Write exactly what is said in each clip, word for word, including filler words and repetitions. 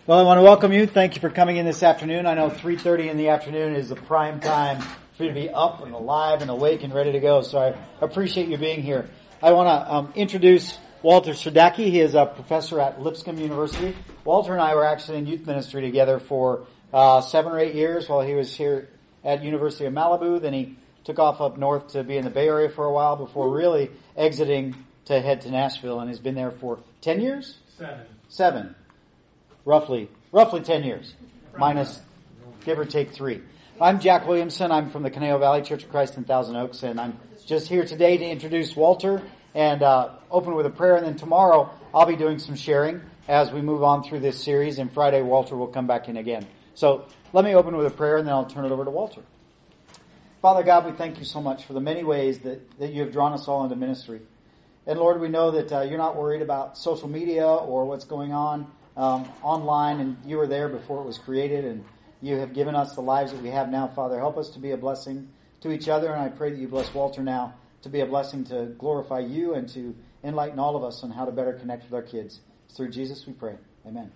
Well, I want to welcome you. Thank you for coming in this afternoon. I know three thirty in the afternoon is the prime time for you to be up and alive and awake and ready to go. So I appreciate you being here. I want to um, introduce Walter Serdacki. He is a professor at Lipscomb University. Walter and I were actually in youth ministry together for uh, seven or eight years while he was here at University of Malibu. Then he took off up north to be in the Bay Area for a while before really exiting to head to Nashville, and has been there for ten years? Seven. Seven. Roughly, roughly ten years, minus, give or take three. I'm Jack Williamson. I'm from the Conejo Valley Church of Christ in Thousand Oaks, and I'm just here today to introduce Walter and uh, open with a prayer. And then tomorrow I'll be doing some sharing as we move on through this series, and Friday Walter will come back in again. So let me open with a prayer, and then I'll turn it over to Walter. Father God, we thank you so much for the many ways that, that you have drawn us all into ministry. And Lord, we know that uh, you're not worried about social media or what's going on Um, online, and you were there before it was created, and you have given us the lives that we have now. Father, help us to be a blessing to each other, and I pray that you bless Walter now to be a blessing to glorify you and to enlighten all of us on how to better connect with our kids. It's through Jesus we pray. Amen.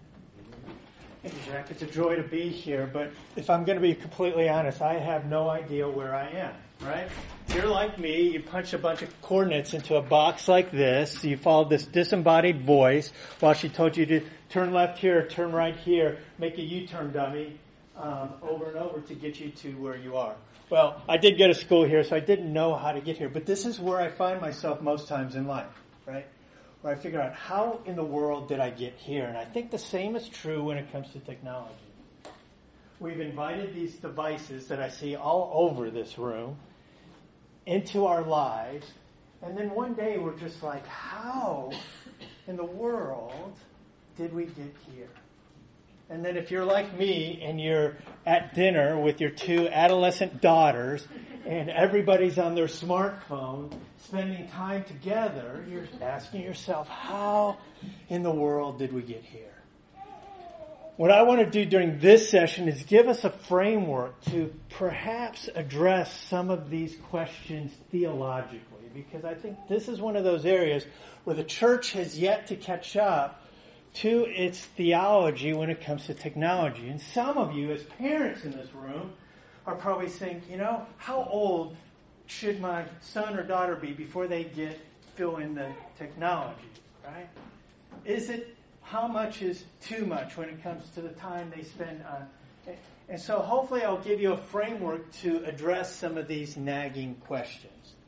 Thank you, Jack. It's a joy to be here, but if I'm going to be completely honest, I have no idea where I am, right? You're like me. You punch a bunch of coordinates into a box like this. You follow this disembodied voice while she told you to turn left here, turn right here, make a U-turn dummy um, over and over to get you to where you are. Well, I did go to school here, so I didn't know how to get here, but this is where I find myself most times in life, right? Where I figure out, how in the world did I get here? And I think the same is true when it comes to technology. We've invited these devices that I see all over this room into our lives, and then one day we're just like, how in the world did we get here? And then if you're like me and you're at dinner with your two adolescent daughters and everybody's on their smartphone spending time together, you're asking yourself, how in the world did we get here? What I want to do during this session is give us a framework to perhaps address some of these questions theologically, because I think this is one of those areas where the church has yet to catch up to its theology when it comes to technology. And some of you, as parents in this room, are probably saying, you know, how old should my son or daughter be before they get fill in the technology, right? Is it, how much is too much when it comes to the time they spend on? And so hopefully I'll give you a framework to address some of these nagging questions.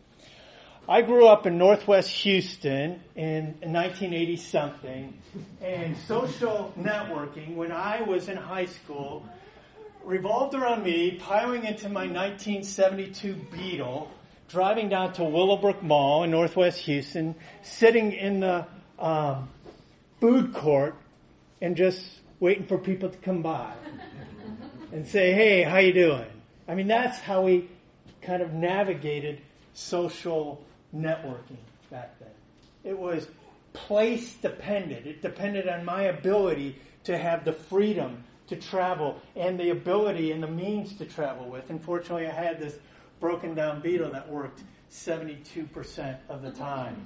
I grew up in Northwest Houston in nineteen eighty something, and social networking when I was in high school revolved around me piling into my nineteen seventy-two Beetle, driving down to Willowbrook Mall in Northwest Houston, sitting in the um, food court and just waiting for people to come by and say, hey, how you doing? I mean, that's how we kind of navigated social networking back then. It was place dependent. It depended on my ability to have the freedom to travel and the ability and the means to travel with. Unfortunately, I had this broken down Beetle that worked seventy-two percent of the time.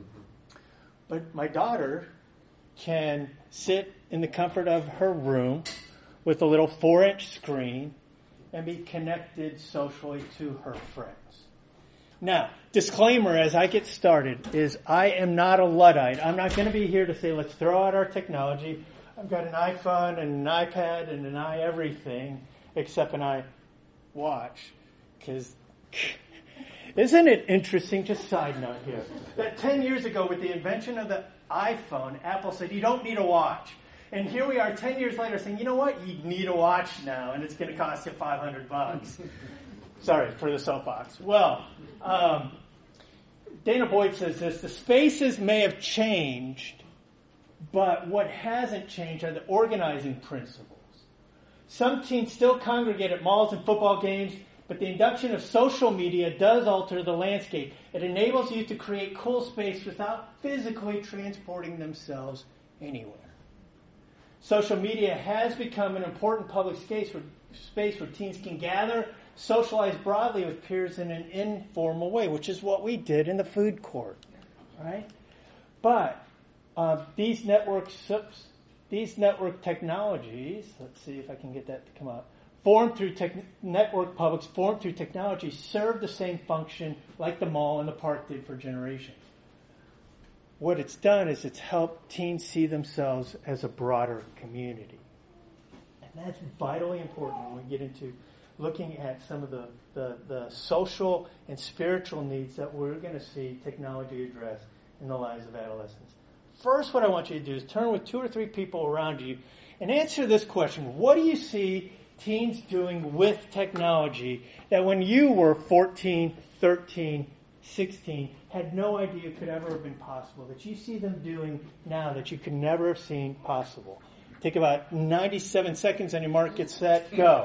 But my daughter can sit in the comfort of her room with a little four-inch screen and be connected socially to her friends. Now, disclaimer as I get started is I am not a Luddite. I'm not going to be here to say, let's throw out our technology. I've got an iPhone and an iPad and an i-everything except an iWatch. Because isn't it interesting, just side note here, that ten years ago with the invention of the iPhone, Apple said you don't need a watch. And here we are ten years later saying, you know what, you need a watch now and it's going to cost you five hundred bucks. Sorry for the soapbox. Well, um, Dana Boyd says this, the spaces may have changed, but what hasn't changed are the organizing principles. Some teens still congregate at malls and football games, but the induction of social media does alter the landscape. It enables you to create cool space without physically transporting themselves anywhere. Social media has become an important public space where, space where teens can gather, socialize broadly with peers in an informal way, which is what we did in the food court, right? But uh, these networks these network technologies, let's see if I can get that to come up, formed through tech, network publics, formed through technology, serve the same function like the mall and the park did for generations. What it's done is it's helped teens see themselves as a broader community. And that's vitally important when we get into looking at some of the, the, the social and spiritual needs that we're going to see technology address in the lives of adolescents. First, what I want you to do is turn with two or three people around you and answer this question. What do you see teens doing with technology that when you were fourteen, thirteen, sixteen, had no idea could ever have been possible, that you see them doing now that you could never have seen possible? Take about ninety-seven seconds on your mark, get set, go.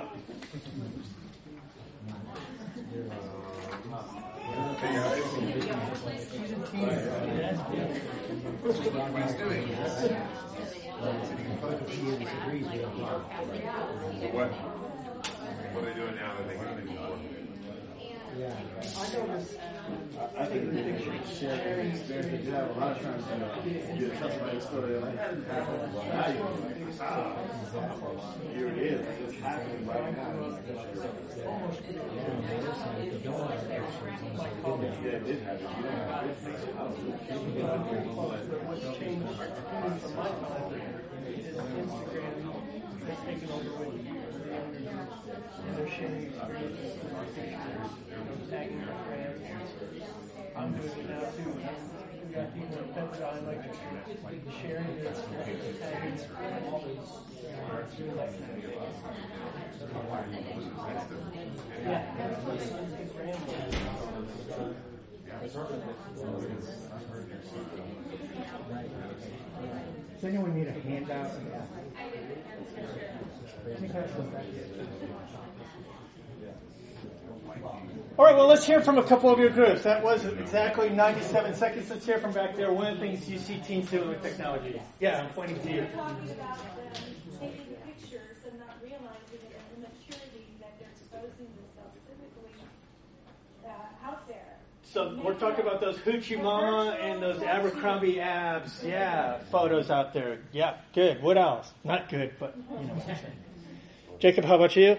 What, what are they doing now that they can do before? Yeah, I noticed. I think the thing is sharing experience. You have a lot of times, you know, you tell somebody a story that like hadn't happened. Now you're like, ah, here it is. It's happening right now. Yeah, it did happen. You don't have it. What's changed from my time is Instagram has taken over with and they're sharing experiences with our pictures, tagging their friends. I'm doing it now too. We got people in Pentagon like sharing their experiences, tagging all those, doing that kind of thing. Yeah, Instagram. Does anyone need a handout? All right, well, let's hear from a couple of your groups. That was exactly ninety-seven seconds. Let's hear from back there. One of the things you see teens doing with technology. Yeah, I'm pointing to you. You're talking about the taking pictures and not realizing the immaturity that they're exposing themselves physically uh, out there. So we're talking about those Hoochie Mama and those Abercrombie abs. Yeah, photos out there. Yeah, good. What else? Not good, but you know what I'm saying. Jacob, how about you?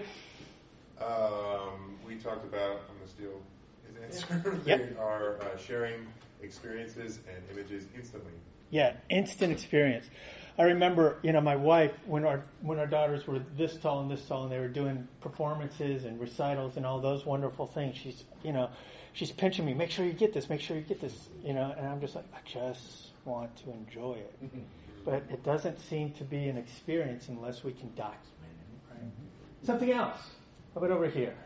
Um, we talked about, I'm going to steal his answer. Yep. They are uh, sharing experiences and images instantly. Yeah, instant experience. I remember, you know, my wife, when our when our daughters were this tall and this tall, and they were doing performances and recitals and all those wonderful things, she's, you know, she's pinching me, make sure you get this, make sure you get this, you know, and I'm just like, I just want to enjoy it. But it doesn't seem to be an experience unless we can document it, right? Mm-hmm. Something else. How about over here?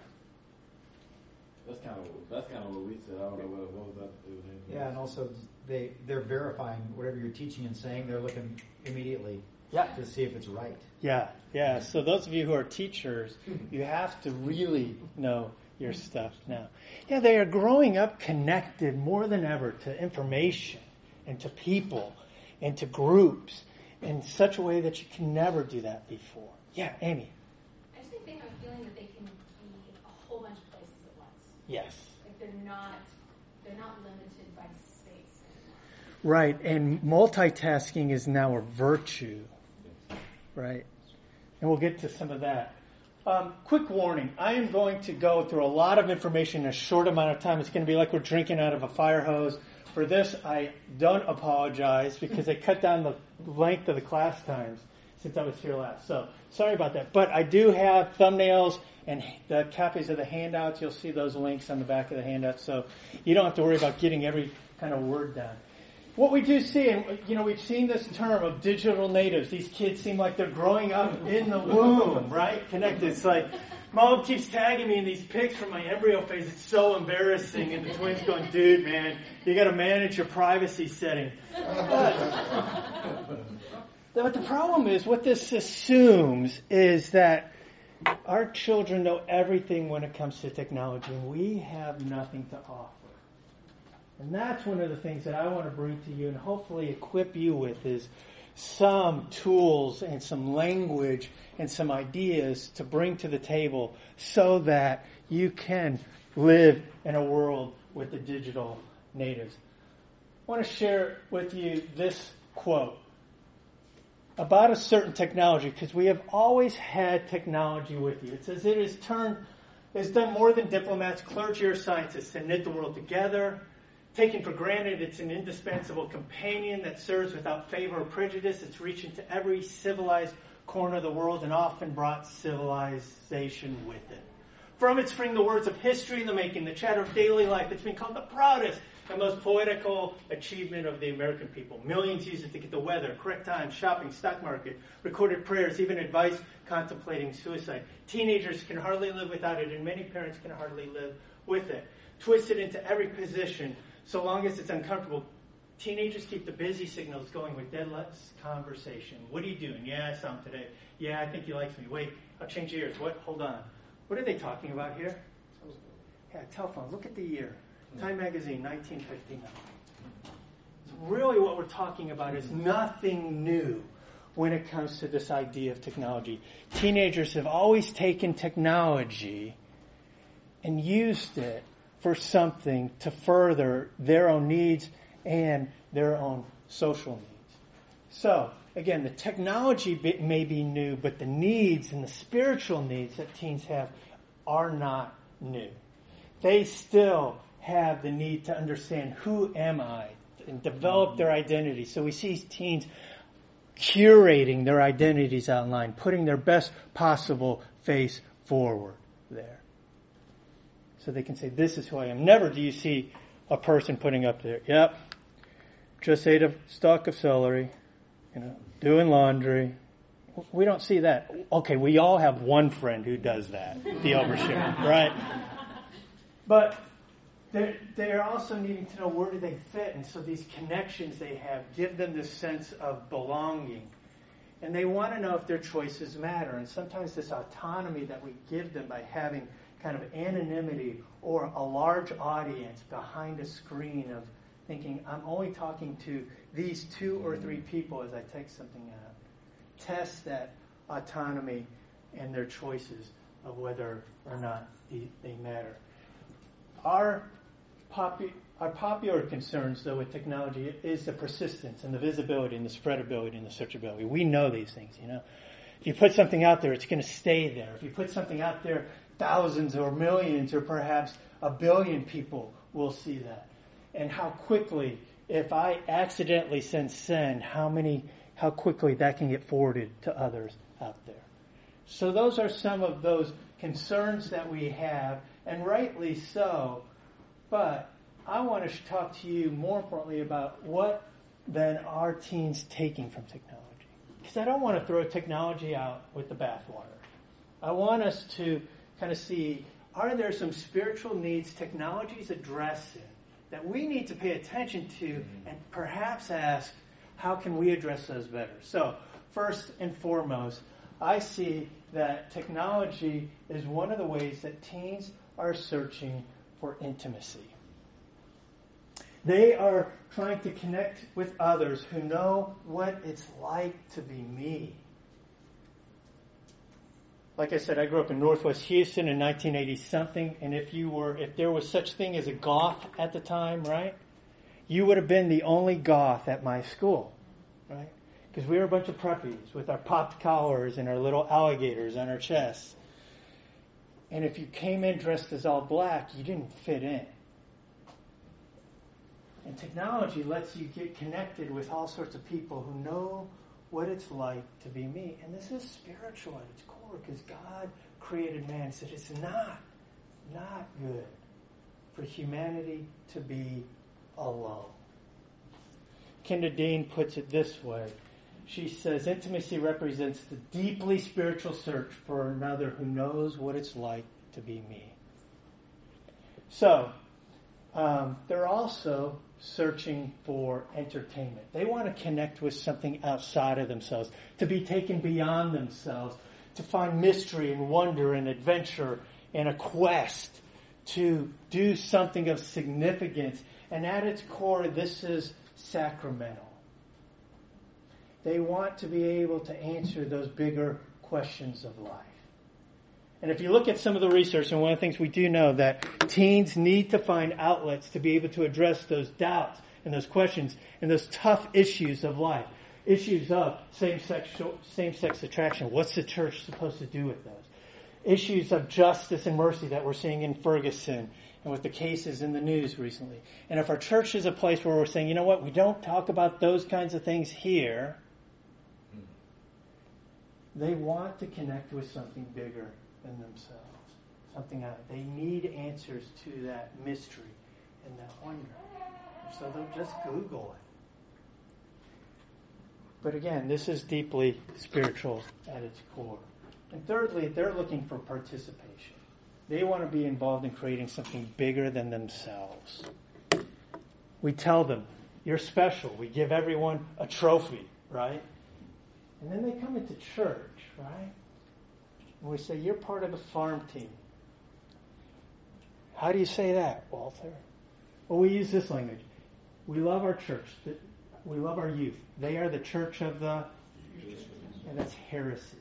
That's kind of that's kind of what we said. I don't know what, what was that. Yeah, and also they they're verifying whatever you're teaching and saying. They're looking immediately Yeah. to see if it's right. Yeah, yeah. So those of you who are teachers, you have to really know your stuff now. Yeah, they are growing up connected more than ever to information and to people and to groups in such a way that you can never do that before. Yeah, Amy. I just think they have a feeling that they can be a whole bunch of places at once. Yes. Like they're not, they're not limited by space anymore. Right, and multitasking is now a virtue. Right? And we'll get to some of that. Um, quick warning, I am going to go through a lot of information in a short amount of time. It's going to be like we're drinking out of a fire hose. For this, I don't apologize because they cut down the length of the class times since I was here last. So, sorry about that. But I do have thumbnails and the copies of the handouts. You'll see those links on the back of the handouts. So, you don't have to worry about getting every kind of word down. What we do see, and you know, we've seen this term of digital natives. These kids seem like they're growing up in the womb, right? Connected. It's like, Mom keeps tagging me in these pics from my embryo phase. It's so embarrassing. And the twins going, dude, man, you got to manage your privacy setting. But, but the problem is, what this assumes is that our children know everything when it comes to technology, and we have nothing to offer. And that's one of the things that I want to bring to you and hopefully equip you with is some tools and some language and some ideas to bring to the table so that you can live in a world with the digital natives. I want to share with you this quote. about a certain technology, because we have always had technology with you. It says it is turned, it's done more than diplomats, clergy, or scientists to knit the world together. Taken for granted, it's an indispensable companion that serves without favor or prejudice. It's reached into every civilized corner of the world and often brought civilization with it. From it spring the words of history in the making, the chatter of daily life. It's been called the proudest and most poetical achievement of the American people. Millions use it to get the weather, correct time, shopping, stock market, recorded prayers, even advice contemplating suicide. Teenagers can hardly live without it, and many parents can hardly live with it. Twisted into every position, so long as it's uncomfortable. Teenagers keep the busy signals going with dead less conversation. What are you doing? Yeah, I saw him today. Yeah, I think he likes me. Wait, I'll change ears. What? Hold on. What are they talking about here? Yeah, telephone. Look at the year. Time Magazine, nineteen fifty-nine. So really what we're talking about is nothing new when it comes to this idea of technology. Teenagers have always taken technology and used it for something to further their own needs and their own social needs. So, again, the technology may be new, but the needs and the spiritual needs that teens have are not new. They still have the need to understand, who am I, and develop their identity. So we see teens curating their identities online, putting their best possible face forward there. So they can say, this is who I am. Never do you see a person putting up there, yep, just ate a stalk of celery, you know, doing laundry. We don't see that. Okay, we all have one friend who does that, the overshare, right? But they're, they're also needing to know, where do they fit? And so these connections they have give them this sense of belonging. And they want to know if their choices matter. And sometimes this autonomy that we give them by having kind of anonymity or a large audience behind a screen of thinking, I'm only talking to these two or three people as I text something out. Test that autonomy and their choices of whether or not they, they matter. Our, popu- our popular concerns, though, with technology is the persistence and the visibility and the spreadability and the searchability. We know these things, you know. If you put something out there, it's going to stay there. If you put something out there, thousands or millions or perhaps a billion people will see that. And how quickly, if I accidentally send send, how many, how quickly that can get forwarded to others out there. So those are some of those concerns that we have, and rightly so. But I want to talk to you more importantly about what then are teens taking from technology. Because I don't want to throw technology out with the bathwater. I want us to kind of see, are there some spiritual needs technology is addressing that we need to pay attention to and perhaps ask, how can we address those better? So, first and foremost, I see that technology is one of the ways that teens are searching for intimacy. They are trying to connect with others who know what it's like to be me. Like I said, I grew up in Northwest Houston in nineteen eighty something, and if you were, if there was such thing as a goth at the time, right, you would have been the only goth at my school, right? Because we were a bunch of preppies with our popped collars and our little alligators on our chests. And if you came in dressed as all black, you didn't fit in. And technology lets you get connected with all sorts of people who know what it's like to be me. And this is spiritual at its core, because God created man and said it's not, not good for humanity to be alone. Kenda Dean puts it this way. She says, intimacy represents the deeply spiritual search for another who knows what it's like to be me. So, um, they're also searching for entertainment. They want to connect with something outside of themselves, to be taken beyond themselves, to find mystery and wonder and adventure and a quest to do something of significance. And at its core, this is sacramental. They want to be able to answer those bigger questions of life. And if you look at some of the research, and one of the things we do know, that teens need to find outlets to be able to address those doubts and those questions and those tough issues of life. Issues of same-sex, same-sex attraction. What's the church supposed to do with those? Issues of justice and mercy that we're seeing in Ferguson and with the cases in the news recently. And if our church is a place where we're saying, you know what, we don't talk about those kinds of things here, they want to connect with something bigger than themselves. Something out. They need answers to that mystery and that wonder. So they'll just Google it. But again, this is deeply spiritual at its core. And thirdly, they're looking for participation. They want to be involved in creating something bigger than themselves. We tell them, you're special. We give everyone a trophy, right? And then they come into church, right? And we say, you're part of the farm team. How do you say that, Walter? Well, we use this language. We love our church. We love our youth. They are the church of the... And that's heresy.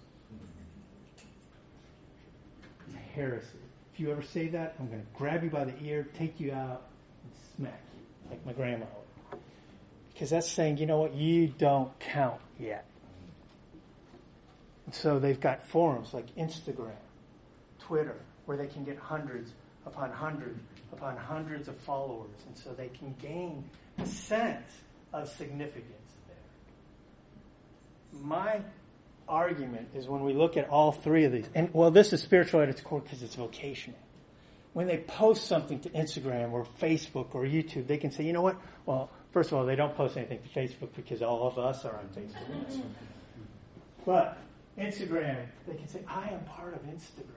It's heresy. If you ever say that, I'm going to grab you by the ear, take you out, and smack you, like my grandma would. Because that's saying, you know what, you don't count yet. And so they've got forums like Instagram, Twitter, where they can get hundreds upon hundreds upon hundreds of followers. And so they can gain a sense of significance there. My argument is when we look at all three of these, and well, this is spiritual at its core because it's vocational. When they post something to Instagram or Facebook or YouTube, they can say, you know what? Well, first of all, they don't post anything to Facebook because all of us are on Facebook. But Instagram, they can say, I am part of Instagram.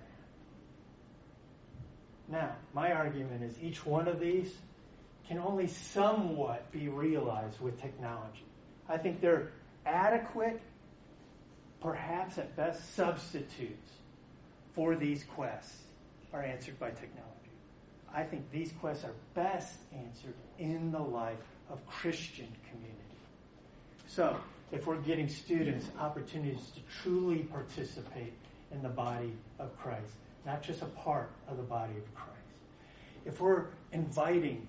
Now, my argument is each one of these can only somewhat be realized with technology. I think they're adequate, perhaps at best, substitutes for these quests are answered by technology. I think these quests are best answered in the life of Christian community. So, if we're getting students opportunities to truly participate in the body of Christ, not just a part of the body of Christ. If we're inviting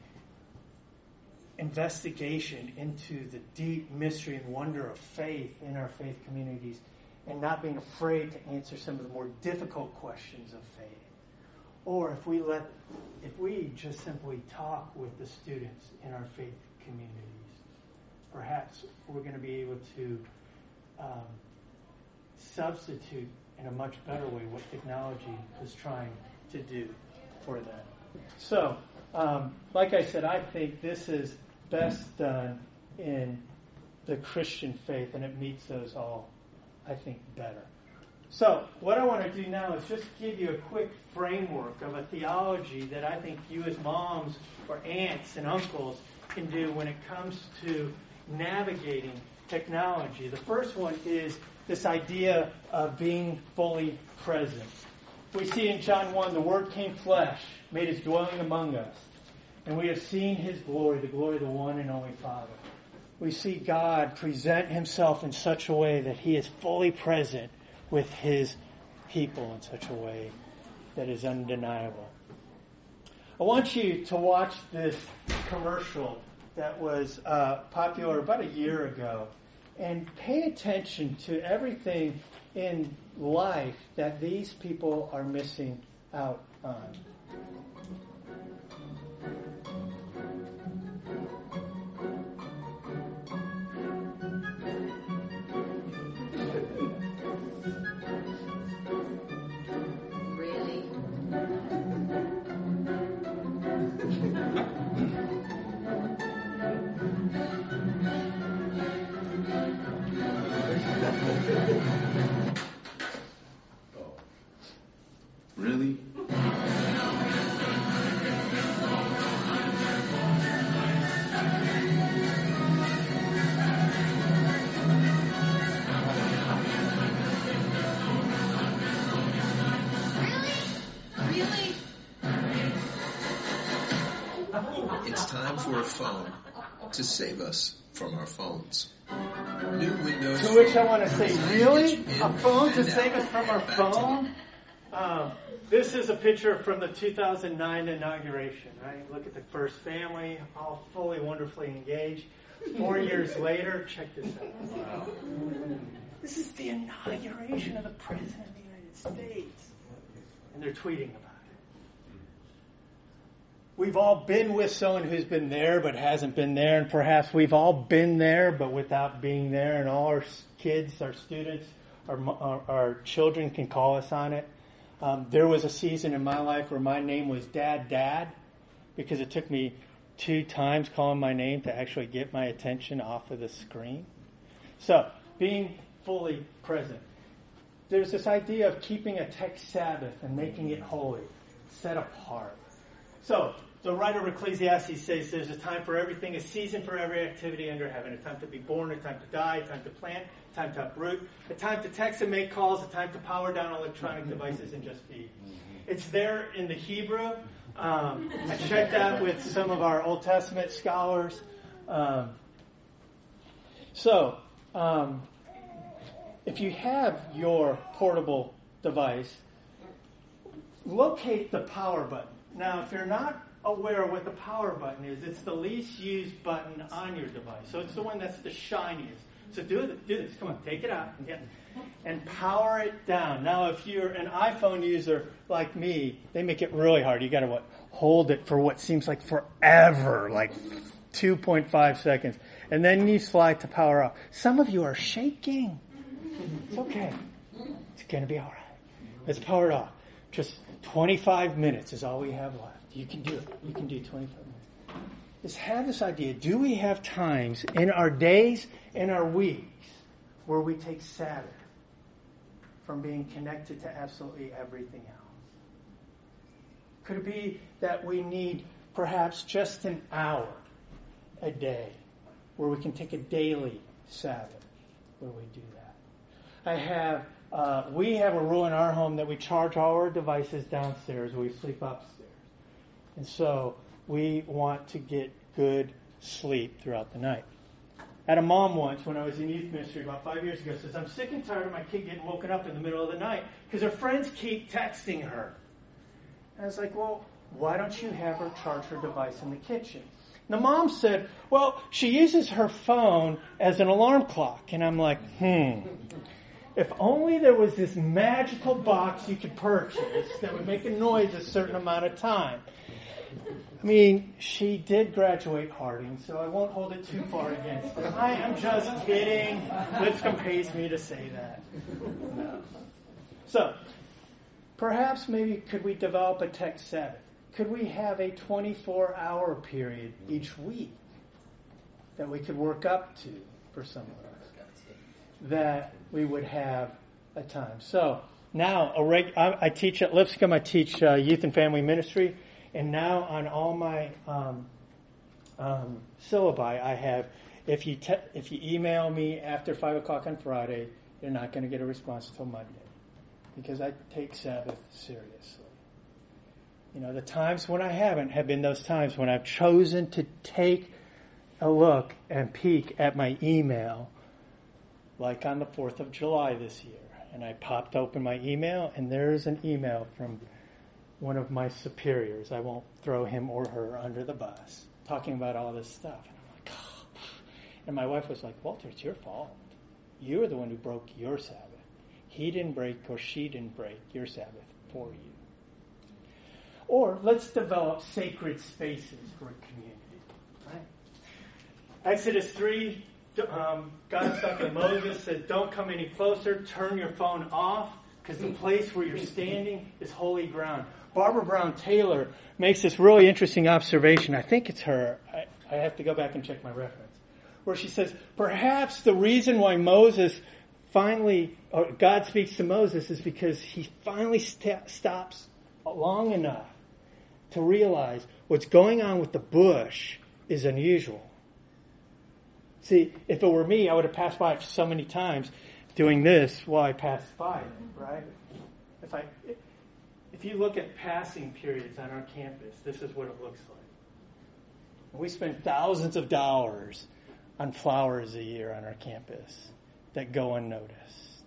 investigation into the deep mystery and wonder of faith in our faith communities and not being afraid to answer some of the more difficult questions of faith. Or if we let, if we just simply talk with the students in our faith communities, perhaps we're going to be able to um, substitute in a much better way what technology is trying to do for them. So, um, like I said, I think this is best done in the Christian faith, and it meets those all, I think, better. So, what I want to do now is just give you a quick framework of a theology that I think you as moms or aunts and uncles can do when it comes to navigating technology. The first one is this idea of being fully present. We see in John one, the Word came flesh, made his dwelling among us, and we have seen his glory, the glory of the one and only Father. We see God present himself in such a way that he is fully present with his people in such a way that is undeniable. I want you to watch this commercial that was uh, popular about a year ago and pay attention to everything in life that these people are missing out on. Really? Oh. Really? Really? It's time for a phone to save us from our phones. New Windows. To which I want to say, really? In A phone to and save out. us from our Back to phone? Um, this is a picture from the two thousand nine inauguration, right? Look at the first family, all fully wonderfully engaged. Four years later, check this out. Wow. This is the inauguration of the President of the United States. And they're tweeting about it. We've all been with someone who's been there but hasn't been there, and perhaps we've all been there but without being there, and all our kids, our students, our, our, our children can call us on it. Um, there was a season in my life where my name was Dad, Dad, because it took me two times calling my name to actually get my attention off of the screen. So, being fully present. There's this idea of keeping a tech Sabbath and making it holy, set apart. So, the writer of Ecclesiastes says there's a time for everything, a season for every activity under heaven, a time to be born, a time to die, a time to plant, a time to uproot, a time to text and make calls, a time to power down electronic devices and just be. It's there in the Hebrew. Um, I checked that with some of our Old Testament scholars. Um, so, um, if you have your portable device, locate the power button. Now, if you're not aware of what the power button is, it's the least used button on your device. So it's the one that's the shiniest. So do this. Do this. Come on, take it out. Yeah. And power it down. Now, if you're an iPhone user like me, they make it really hard. You got to what? Hold it for what seems like forever, like two point five seconds. And then you slide to power off. Some of you are shaking. It's okay. It's going to be all right. Let's power it off. Just twenty-five minutes is all we have left. You can do it. You can do twenty-five minutes. Just have this idea. Do we have times in our days and our weeks where we take Sabbath from being connected to absolutely everything else? Could it be that we need perhaps just an hour a day where we can take a daily Sabbath where we do that? I have, uh, we have a rule in our home that we charge all our devices downstairs. We sleep upstairs. And so we want to get good sleep throughout the night. I had a mom once when I was in youth ministry about five years ago says, I'm sick and tired of my kid getting woken up in the middle of the night because her friends keep texting her. And I was like, well, why don't you have her charge her device in the kitchen? And the mom said, well, she uses her phone as an alarm clock. And I'm like, hmm. If only there was this magical box you could purchase that would make a noise a certain amount of time. I mean, she did graduate Harding, so I won't hold it too far against her. I am just kidding. Lipscomb pays me to say that. No. So, perhaps maybe could we develop a tech Sabbath? Could we have a twenty-four hour period each week that we could work up to for some of us? That we would have a time. So, now, a reg- I, I teach at Lipscomb, I teach uh, youth and family ministry. And now on all my um, um, syllabi, I have, if you te- if you email me after five o'clock on Friday, you're not going to get a response until Monday. Because I take Sabbath seriously. You know, the times when I haven't have been those times when I've chosen to take a look and peek at my email, like on the fourth of July this year. And I popped open my email, and there's an email from one of my superiors. I won't throw him or her under the bus, talking about all this stuff. And I'm like, oh. And my wife was like, Walter, it's your fault. You were the one who broke your Sabbath. He didn't break or she didn't break your Sabbath for you. Or let's develop sacred spaces for a community. Right? Exodus three, um, God's talking to Moses, says, don't come any closer, turn your phone off, because the place where you're standing is holy ground. Barbara Brown Taylor makes this really interesting observation. I think it's her. I, I have to go back and check my reference. Where she says, perhaps the reason why Moses finally, or God speaks to Moses is because he finally st- stops long enough to realize what's going on with the bush is unusual. See, if it were me, I would have passed by it so many times doing this while I passed by it, right? If I... If you look at passing periods on our campus, this is what it looks like. We spend thousands of dollars on flowers a year on our campus that go unnoticed.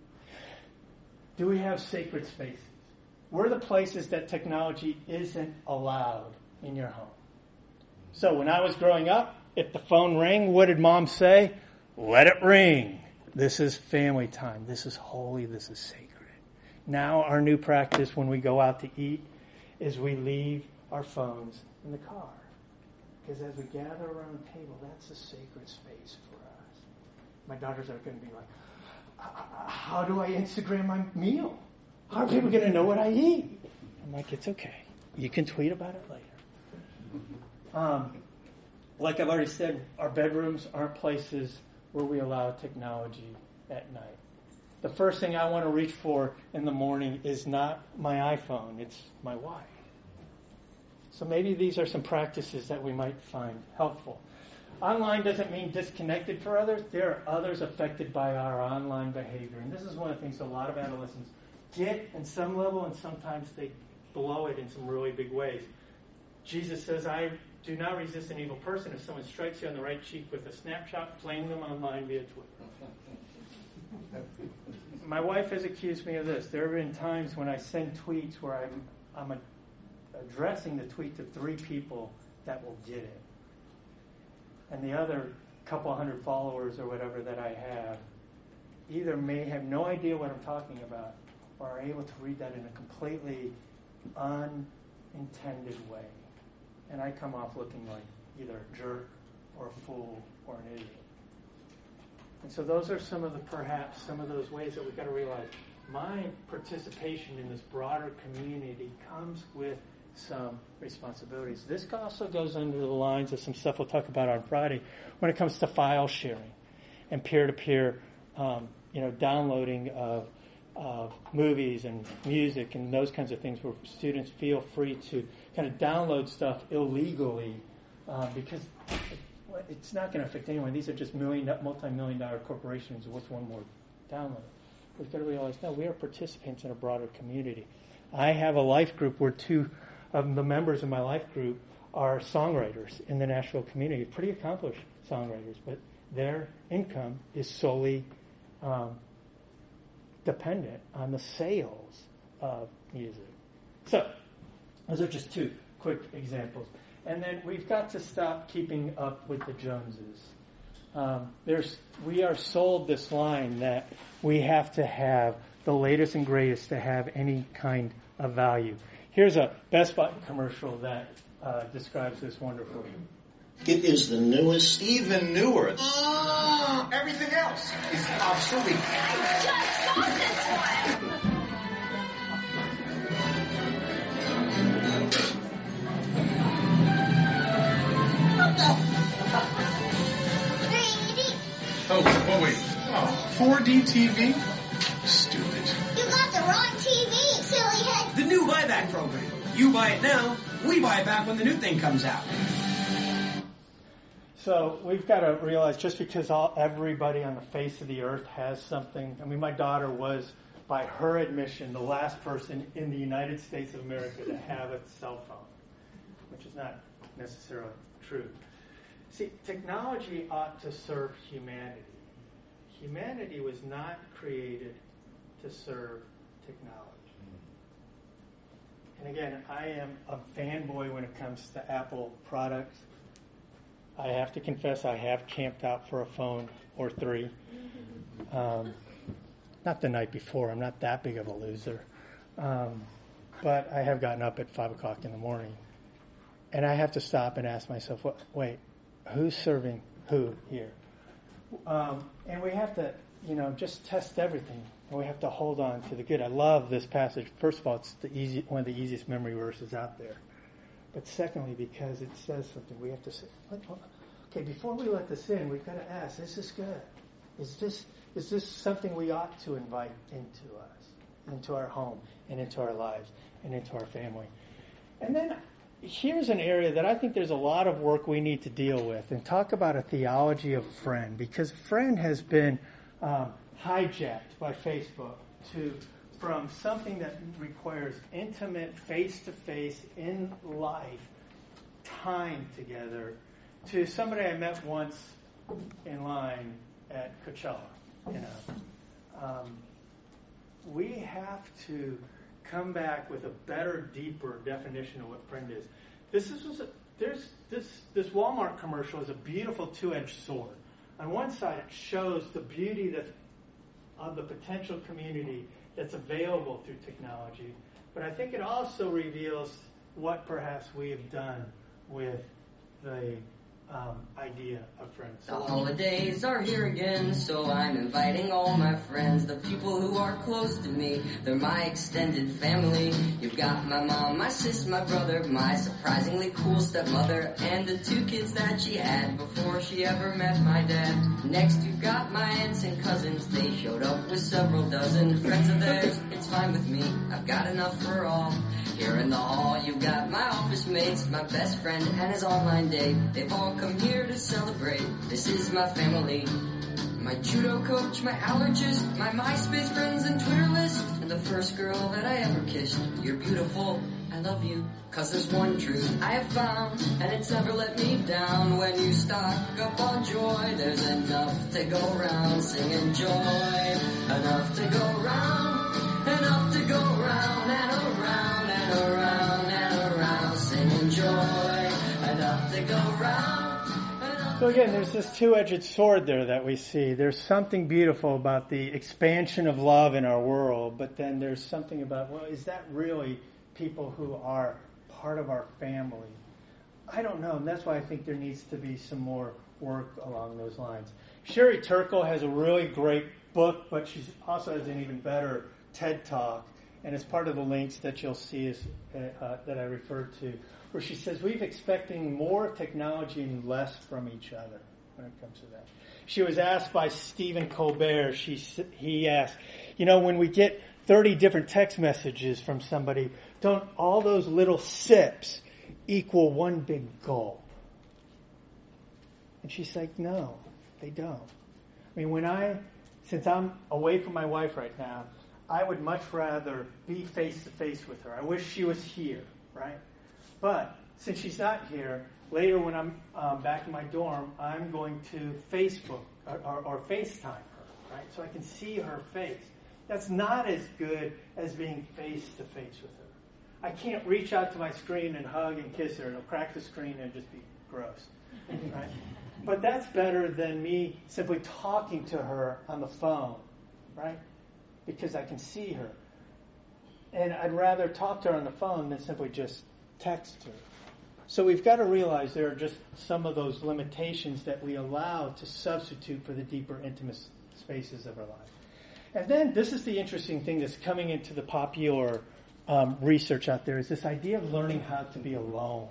Do we have sacred spaces? Where are the places that technology isn't allowed in your home? So when I was growing up, If the phone rang, what did mom say? Let it ring. This is family time. This is holy. This is sacred. Now our new practice when we go out to eat is we leave our phones in the car. Because as we gather around the table, that's a sacred space for us. My daughters are going to be like, how do I Instagram my meal? How are people going to know what I eat? I'm like, it's okay. You can tweet about it later. Um, like I've already said, our bedrooms aren't places where we allow technology at night. The first thing I want to reach for in the morning is not my iPhone, it's my wife. So maybe these are some practices that we might find helpful. Online doesn't mean disconnected for others. There are others affected by our online behavior. And this is one of the things a lot of adolescents get in some level, and sometimes they blow it in some really big ways. Jesus says, I do not resist an evil person. If someone strikes you on the right cheek with a snapshot, flame them online via Twitter. My wife has accused me of this. There have been times when I send tweets where I'm, I'm a, addressing the tweet to three people that will get it. And the other couple hundred followers or whatever that I have either may have no idea what I'm talking about or are able to read that in a completely unintended way. And I come off looking like either a jerk or a fool or an idiot. And so those are some of the, perhaps, some of those ways that we've got to realize my participation in this broader community comes with some responsibilities. This also goes under the lines of some stuff we'll talk about on Friday when it comes to file sharing and peer-to-peer, um, you know, downloading of, of movies and music and those kinds of things where students feel free to kind of download stuff illegally um, because it, it's not going to affect anyone. These are just million, multi-million dollar corporations. What's one more download? We've got to realize, no, we are participants in a broader community. I have a life group where two of the members of my life group are songwriters in the Nashville community, pretty accomplished songwriters, but their income is solely um, dependent on the sales of music. So, those are just two quick examples. And then we've got to stop keeping up with the Joneses. Um, there's, we are sold this line that we have to have the latest and greatest to have any kind of value. Here's a Best Buy commercial that uh, describes this wonderfully. It is the newest, Even newer. Oh, everything else is obsolete. I just bought this one! Oh, oh wait. Oh, four D T V? Stupid. You got the wrong T V, silly head. The new buyback program. You buy it now, we buy it back when the new thing comes out. So we've got to realize just because all, everybody on the face of the earth has something. I mean, my daughter was, by her admission, the last person in the United States of America to have a cell phone, which is not necessarily true. See, technology ought to serve humanity. Humanity was not created to serve technology. And again, I am a fanboy when it comes to Apple products. I have to confess I have camped out for a phone or three. Um, not the night before. I'm not that big of a loser. Um, but I have gotten up at five o'clock in the morning. And I have to stop and ask myself, what, wait, who's serving who here? Um, and we have to, you know, just test everything. And we have to hold on to the good. I love this passage. First of all, it's the easy, one of the easiest memory verses out there. But secondly, because it says something, we have to say, okay, before we let this in, we've got to ask, is this good? Is this is this something we ought to invite into us, into our home, and into our lives, and into our family? And then here's an area that I think there's a lot of work we need to deal with, and talk about a theology of friend, because friend has been um, hijacked by Facebook to from something that requires intimate, face-to-face, in life, time together, to somebody I met once in line at Coachella. You know, um, we have to come back with a better, deeper definition of what friend is. This is there's this this Walmart commercial is a beautiful two-edged sword. On one side, it shows the beauty that's of the potential community that's available through technology, but I think it also reveals what perhaps we have done with the um, idea of friends. The holidays are here again, so I'm inviting all my friends, the people who are close to me. They're my extended family. You've got my mom, my sis, my brother, my surprisingly cool stepmother, and the two kids that she had before she ever met my dad. Next you've got my aunts and cousins. They showed up with several dozen friends of theirs. It's fine with me, I've got enough for all. Here in the hall you've got my office mates, my best friend and his online date. They've all come here to celebrate. This is my family. My judo coach, my allergist, my MySpace friends and Twitter list, and the first girl that I ever kissed. You're beautiful, I love you, cause there's one truth I have found, and it's never let me down. When you stock up on joy, there's enough to go round, singing joy. Enough to go round, enough to go round and around and around and around, singing joy. Enough to go round. So again, there's this two-edged sword there that we see. There's something beautiful about the expansion of love in our world, but then there's something about, well, is that really people who are part of our family? I don't know, and that's why I think there needs to be some more work along those lines. Sherry Turkle has a really great book, but she also has an even better TED Talk, and it's part of the links that you'll see is, uh, that I referred to, where she says we're expecting more technology and less from each other when it comes to that. She was asked by Stephen Colbert, she he asked, you know, when we get thirty different text messages from somebody, don't all those little sips equal one big gulp? And she's like, no, they don't. I mean, when I, since I'm away from my wife right now, I would much rather be face-to-face with her. I wish she was here, right? But since she's not here, later when I'm um, back in my dorm, I'm going to Facebook or, or, or FaceTime her, right? So I can see her face. That's not as good as being face-to-face with her. I can't reach out to my screen and hug and kiss her. It'll crack the screen and just be gross, right? But that's better than me simply talking to her on the phone, right? Because I can see her. And I'd rather talk to her on the phone than simply just text her. So we've got to realize there are just some of those limitations that we allow to substitute for the deeper, intimate spaces of our life. And then this is the interesting thing that's coming into the popular um, research out there, is this idea of learning how to be alone.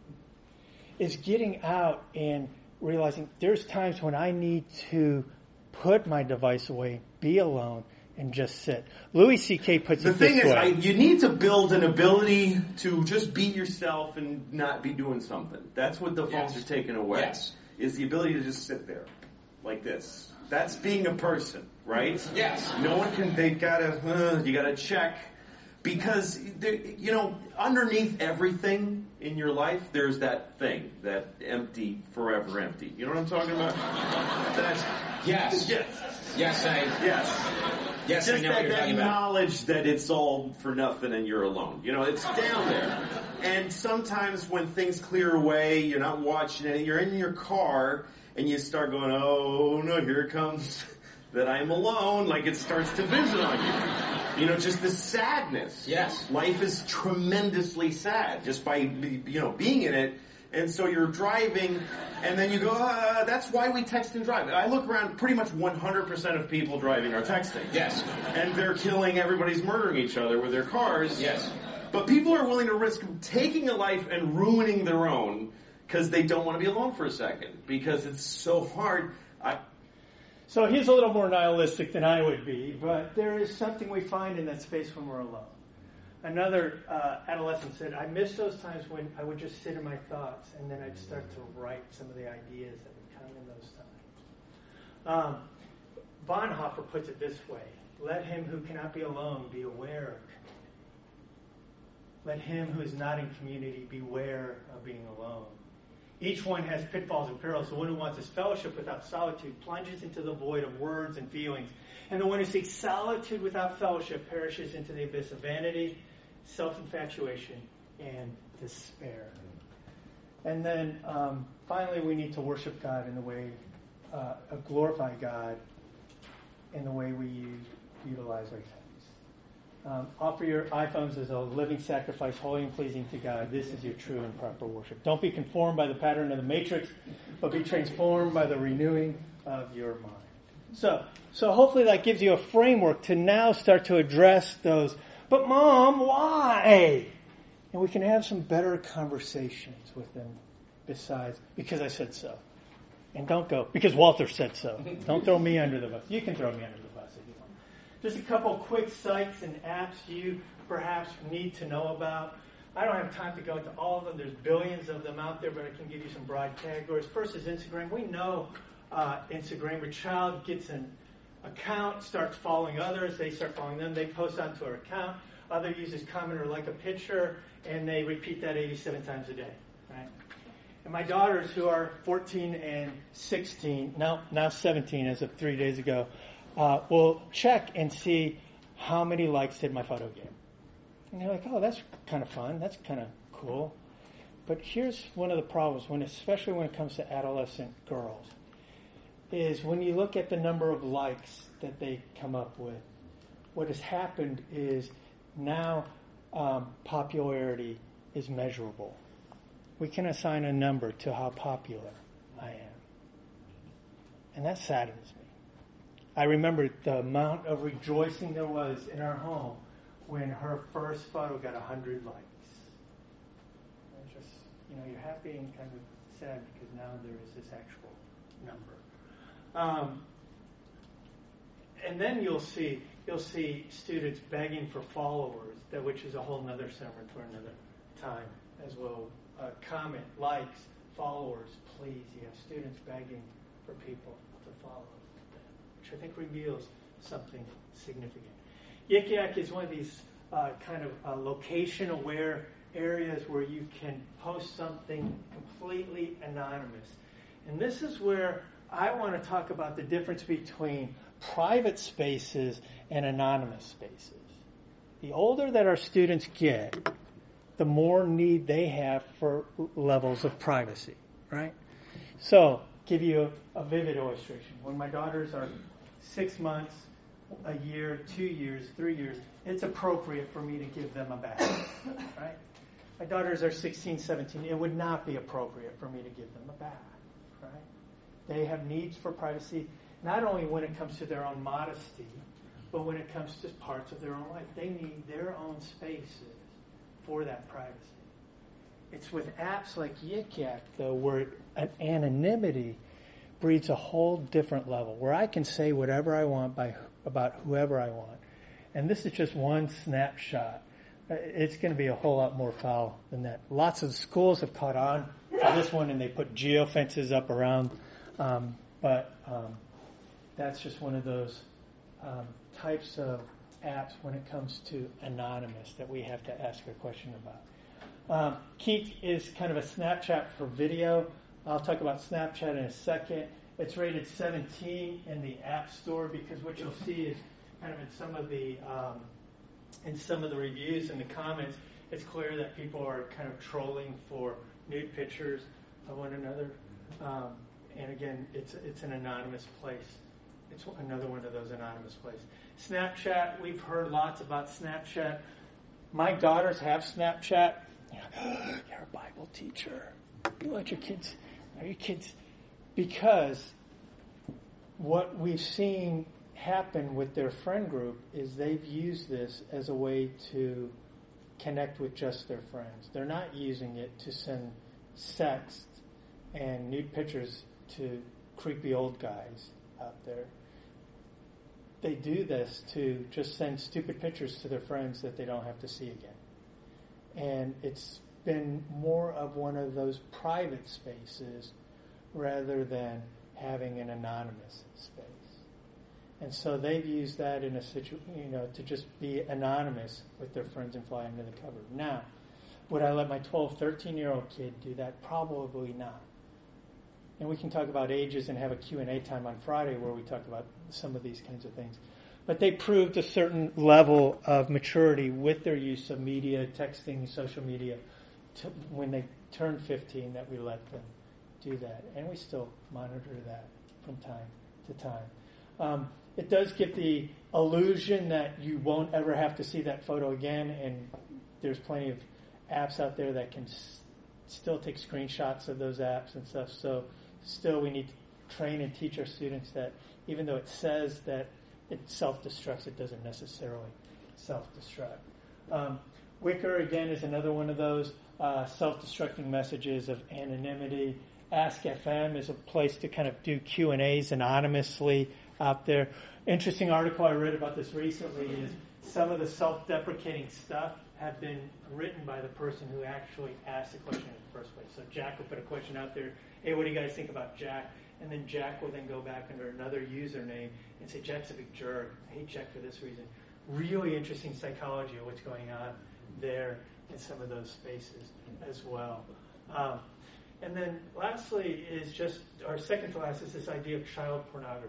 Is getting out and realizing there's times when I need to put my device away, be alone, and just sit. Louis C K puts the it this thing is, way. I, you need to build an ability to just be yourself and not be doing something. That's what the phones Yes. are taking away. Yes. Is the ability to just sit there, like this. That's being a person, right? Yes. No one can. They gotta. Uh, you gotta check. Because, you know, underneath everything in your life, there's that thing, that empty, forever empty. You know what I'm talking about? That's, Yes. Yes. Yes, I. Yes. Yes, I Just know that, what you're that talking about. knowledge that it's all for nothing and you're alone. You know, it's down there. And sometimes when things clear away, you're not watching it, you're in your car, and you start going, oh, no, here it comes, that I'm alone, like it starts to visit on you. You know, just the sadness. Yes. Life is tremendously sad just by, you know, being in it. And so you're driving, and then you go, uh, that's why we text and drive. I look around, pretty much one hundred percent of people driving are texting. Yes. And they're killing, everybody's murdering each other with their cars. Yes. But people are willing to risk taking a life and ruining their own because they don't want to be alone for a second. Because it's so hard. I, So he's a little more nihilistic than I would be, but there is something we find in that space when we're alone. Another uh, adolescent said, I miss those times when I would just sit in my thoughts and then I'd start to write some of the ideas that would come in those times. Um, Bonhoeffer puts it this way, let him who cannot be alone be aware of community. Let him who is not in community beware of being alone. Each one has pitfalls and perils. The one who wants his fellowship without solitude plunges into the void of words and feelings. And the one who seeks solitude without fellowship perishes into the abyss of vanity, self-infatuation, and despair. And then um, finally, we need to worship God in the way, uh, uh, glorify God in the way we use, utilize our times. Um, offer your iPhones as a living sacrifice, holy and pleasing to God. This is your true and proper worship. Don't be conformed by the pattern of the matrix, but be transformed by the renewing of your mind. So, so hopefully that gives you a framework to now start to address those, but Mom, why? And we can have some better conversations with them besides, because I said so. And don't go, because Walter said so. Don't throw me under the bus. You can throw me under the bus if you want. Just a couple quick sites and apps you perhaps need to know about. I don't have time to go into all of them. There's billions of them out there, but I can give you some broad categories. First is Instagram. We know uh, Instagram. A child gets an account, starts following others. They start following them. They post onto our account. Other users comment or like a picture, and they repeat that eighty-seven times a day. Right? And my daughters, who are fourteen and sixteen, now now seventeen as of three days ago, uh, will check and see how many likes did my photo get. And they're like, oh, that's kind of fun. That's kind of cool. But here's one of the problems, when especially when it comes to adolescent girls, is when you look at the number of likes that they come up with, what has happened is now um, popularity is measurable. We can assign a number to how popular I am. And that saddens me. I remember the amount of rejoicing there was in our home when her first photo got one hundred likes. It's just, you know, you're happy and kind of sad because now there is this actual number. Um, and then you'll see you'll see students begging for followers, that which is a whole other sermon for another time as well. Uh, comment, likes, followers, please. You have students begging for people to follow them, which I think reveals something significant. Yik Yak is one of these uh, kind of uh, location-aware areas where you can post something completely anonymous. And this is where I want to talk about the difference between private spaces and anonymous spaces. The older that our students get, the more need they have for levels of privacy, right? So, give you a, a vivid illustration. When my daughters are six months, a year, two years, three years, it's appropriate for me to give them a bath, right? My daughters are sixteen, seventeen. It would not be appropriate for me to give them a bath, right? They have needs for privacy, not only when it comes to their own modesty, but when it comes to parts of their own life. They need their own spaces for that privacy. It's with apps like Yik Yak, though, where an anonymity breeds a whole different level, where I can say whatever I want by about whoever I want. And this is just one snapshot. It's going to be a whole lot more foul than that. Lots of schools have caught on to this one, and they put geofences up around. Um, but um, that's just one of those um, types of apps when it comes to anonymous that we have to ask a question about. Um, Keek is kind of a Snapchat for video. I'll talk about Snapchat in a second. It's rated seventeen in the App Store because what you'll see is kind of in some of the um, in some of the reviews and the comments, it's clear that people are kind of trolling for nude pictures of one another. Um, and again, it's it's an anonymous place. It's another one of those anonymous places. Snapchat, we've heard lots about Snapchat. My daughters have Snapchat. You're a Bible teacher. You let your kids, are your kids, because what we've seen happen with their friend group is they've used this as a way to connect with just their friends. They're not using it to send sext and nude pictures to creepy old guys out there. They do this to just send stupid pictures to their friends that they don't have to see again. And it's been more of one of those private spaces rather than having an anonymous space. And so they've used that in a situ, you know, to just be anonymous with their friends and fly under the cover. Now, would I let my twelve, thirteen-year-old kid do that? Probably not. And we can talk about ages and have a Q and A time on Friday where we talk about some of these kinds of things. But they proved a certain level of maturity with their use of media, texting, social media, to, when they turn fifteen that we let them do that. And we still monitor that from time to time. Um, it does give the illusion that you won't ever have to see that photo again, and there's plenty of apps out there that can s- still take screenshots of those apps and stuff. So still we need to train and teach our students that even though it says that it self-destructs, it doesn't necessarily self-destruct. Um, Wicker, again, is another one of those uh, self-destructing messages of anonymity. Ask F M is a place to kind of do Q and A's anonymously out there. Interesting article I read about this recently is some of the self-deprecating stuff have been written by the person who actually asked the question in the first place. So Jack will put a question out there, hey, what do you guys think about Jack? And then Jack will then go back under another username and say, Jack's a big jerk. I hate Jack for this reason. Really interesting psychology of what's going on there in some of those spaces as well. Um, and then lastly is just, our second to last is this idea of child pornography.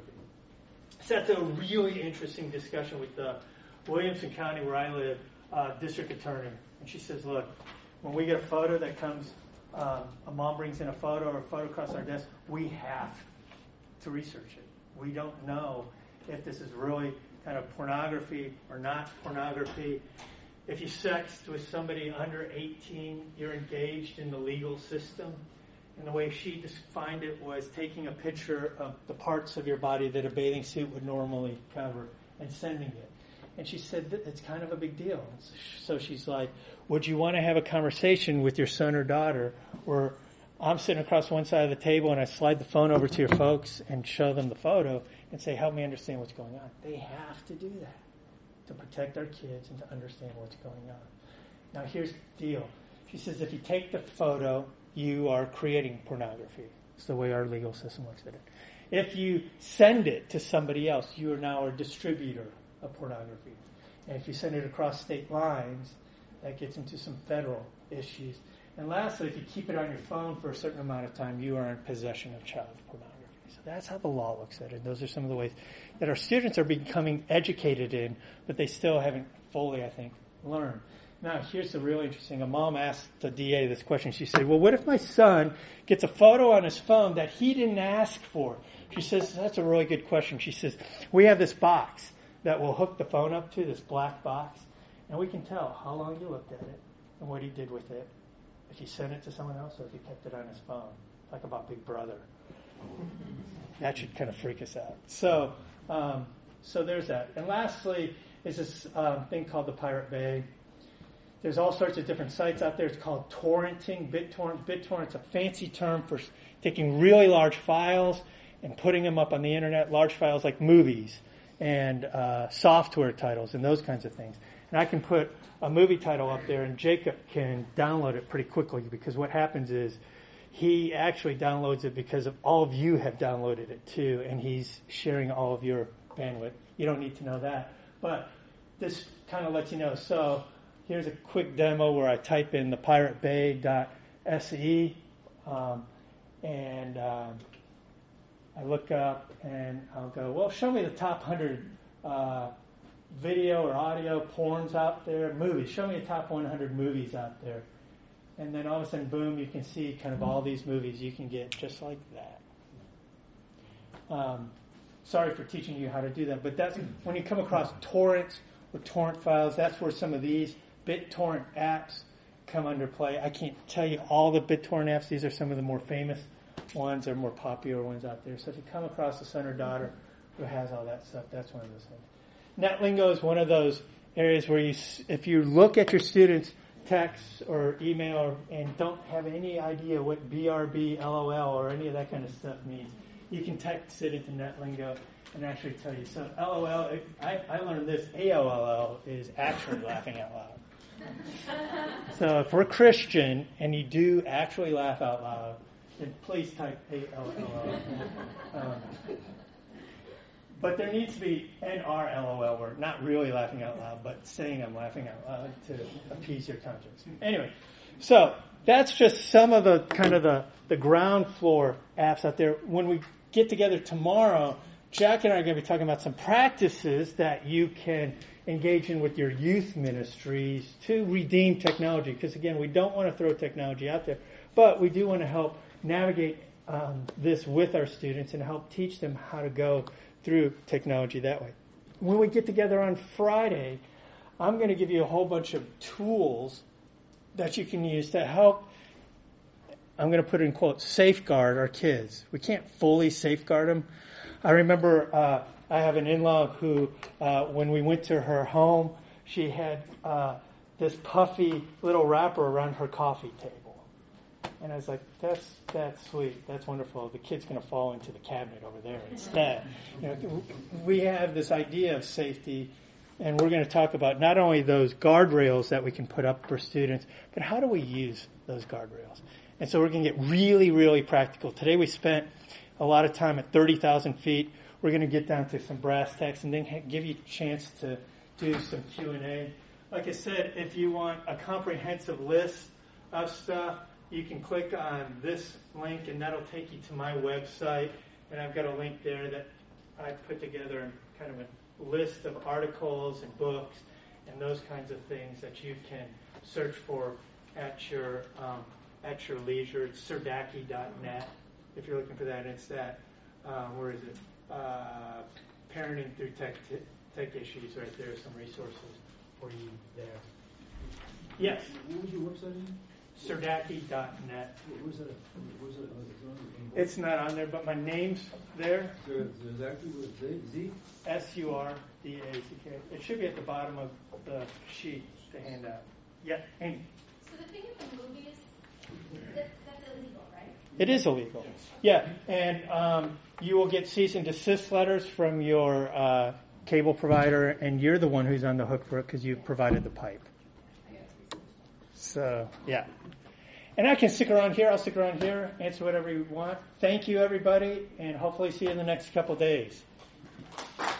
So that's a really interesting discussion with the Williamson County, where I live, uh, district attorney. And she says, look, when we get a photo that comes, um, a mom brings in a photo or a photo across our desk, we have to research it. We don't know if this is really kind of pornography or not pornography. If you sexted with somebody under eighteen, you're engaged in the legal system. And the way she defined it was taking a picture of the parts of your body that a bathing suit would normally cover and sending it. And she said that it's kind of a big deal. So she's like, would you want to have a conversation with your son or daughter where I'm sitting across one side of the table and I slide the phone over to your folks and show them the photo and say, help me understand what's going on? They have to do that to protect our kids and to understand what's going on. Now here's the deal. She says if you take the photo, you are creating pornography. It's the way our legal system looks at it. If you send it to somebody else, you are now a distributor of pornography. And if you send it across state lines, that gets into some federal issues. And lastly, if you keep it on your phone for a certain amount of time, you are in possession of child pornography. So that's how the law looks at it. Those are some of the ways that our students are becoming educated in, but they still haven't fully, I think, learned. Now, here's the really interesting. A mom asked the D A this question. She said, well, what if my son gets a photo on his phone that he didn't ask for? She says, that's a really good question. She says, we have this box that we'll hook the phone up to, this black box, and we can tell how long you looked at it and what he did with it, if he sent it to someone else or if he kept it on his phone. Like about Big Brother. That should kind of freak us out. So, um, so there's that. And lastly is this um, thing called the Pirate Bay. There's all sorts of different sites out there. It's called torrenting, BitTorrent. BitTorrent's a fancy term for taking really large files and putting them up on the internet, large files like movies and uh, software titles and those kinds of things. And I can put a movie title up there and Jacob can download it pretty quickly because what happens is he actually downloads it because of all of you have downloaded it too, and he's sharing all of your bandwidth. You don't need to know that. But this kind of lets you know. So here's a quick demo where I type in the pirate bay dot S E um, and um, I look up and I'll go, well, show me the top one hundred uh, video or audio porns out there, movies. Show me the top one hundred movies out there. And then all of a sudden, boom, you can see kind of all these movies you can get just like that. Um, sorry for teaching you how to do that, but that's when you come across torrents or torrent files, that's where some of these BitTorrent apps come under play. I can't tell you all the BitTorrent apps. These are some of the more famous ones or more popular ones out there. So if you come across a son or daughter who has all that stuff, that's one of those things. NetLingo is one of those areas where you, if you look at your students' texts or email and don't have any idea what B R B, LOL, or any of that kind of stuff means, you can text it into NetLingo and actually tell you. So LOL, it, I, I learned this, A O L L is actually laughing out loud. So if we're Christian and you do actually laugh out loud, then please type A O L L. Um, but there needs to be N R L O L, where not really laughing out loud, but saying I'm laughing out loud to appease your conscience. Anyway, so that's just some of the kind of the, the ground floor apps out there. When we get together tomorrow, Jack and I are going to be talking about some practices that you can engage in with your youth ministries to redeem technology. Because again, we don't want to throw technology out there, but we do want to help navigate um, this with our students and help teach them how to go through technology that way. When we get together on Friday, I'm going to give you a whole bunch of tools that you can use to help, I'm going to put it in quotes, safeguard our kids. We can't fully safeguard them. I remember uh, I have an in-law who, uh, when we went to her home, she had uh, this puffy little wrapper around her coffee table. And I was like, that's that's sweet. That's wonderful. The kid's going to fall into the cabinet over there instead. You know, we have this idea of safety, and we're going to talk about not only those guardrails that we can put up for students, but how do we use those guardrails? And so we're going to get really, really practical. Today we spent a lot of time at thirty thousand feet. We're going to get down to some brass tacks and then give you a chance to do some Q and A. Like I said, if you want a comprehensive list of stuff, you can click on this link and that'll take you to my website. And I've got a link there that I put together kind of a list of articles and books and those kinds of things that you can search for at your um, at your leisure. It's serdaki dot net if you're looking for that. It's that, uh, where is it? Uh, parenting through tech t- tech issues right there. Some resources for you there. Yes? What was your website again? serdaki dot net. Where's that? Where's that? It's not on there, but my name's there. Serdaki with Z? S U R D A C K. It should be at the bottom of the sheet to hand out. Yeah, Amy. So the thing with the movies, that, that's illegal, right? It is illegal. Yeah, and um, you will get cease and desist letters from your uh, cable provider, and you're the one who's on the hook for it because you've provided the pipe. So, yeah. And I can stick around here. I'll stick around here, answer whatever you want. Thank you, everybody, and hopefully see you in the next couple days.